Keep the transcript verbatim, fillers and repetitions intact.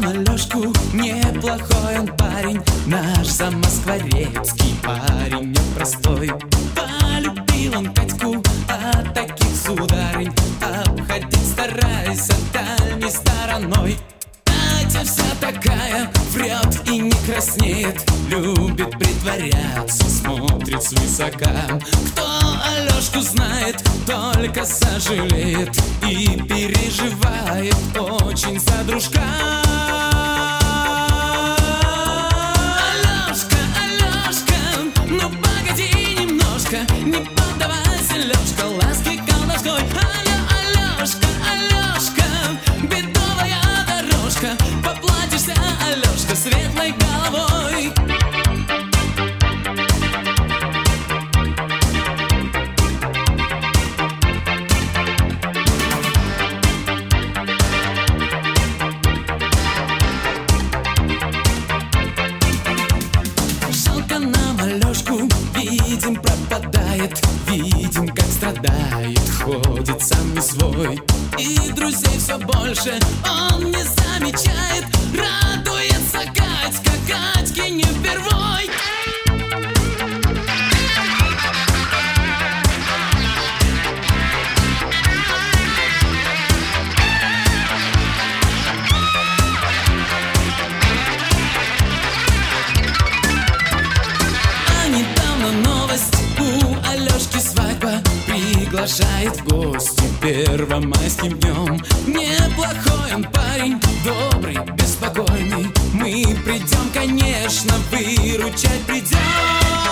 Алёшку, неплохой он парень, наш замоскворецкий парень непростой. Полюбил он Катьку, а таких сударынь обходить старайся дальней стороной. Катя вся такая, врет и не краснеет, любит притворяться, смотрит свысока. Кто Алёшку знает, только сожалеет и переживает очень за дружка. Алёшка, Алёшка, ну погоди немножко, не поддавайся, Лёшка, ласки колдовской. Алё, Алёшка, Алёшка, бедовая дорожка, поплатишься, Алёшка, светлой головой. Видим, пропадает, видим, как страдает, ходит сам не свой. И друзей все больше он не замечает, радуется Катька, Катьке не впервой. Приглашает в гости первомайским днем. Неплохой он парень, добрый, беспокойный. Мы придем, конечно, выручать придем.